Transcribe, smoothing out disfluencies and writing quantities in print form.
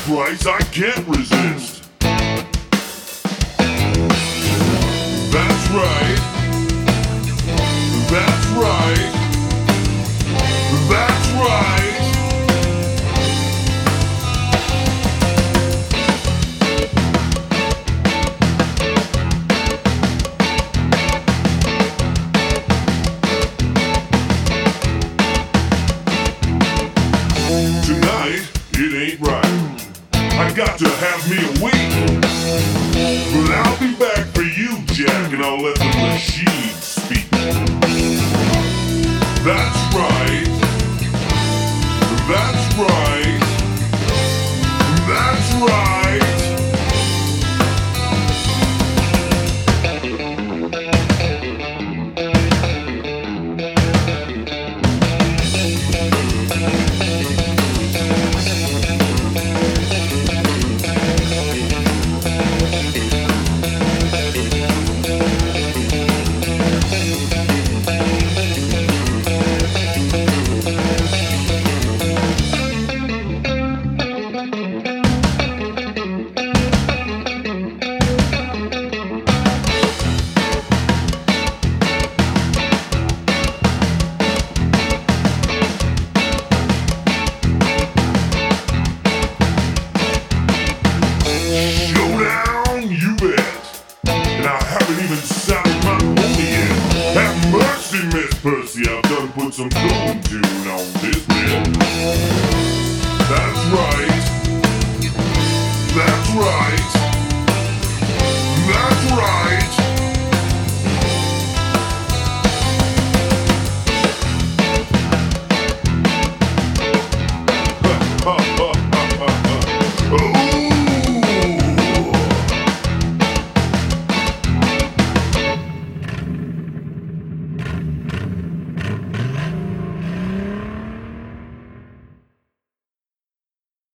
price I can't resist. That's right. That's right. That's right. Tonight, it ain't right. I got to have me a week. But I'll be back for you, Jack, and I'll let the machine speak. That's right. That's right. That's right. Percy, I've done put some tune on this bit. That's right.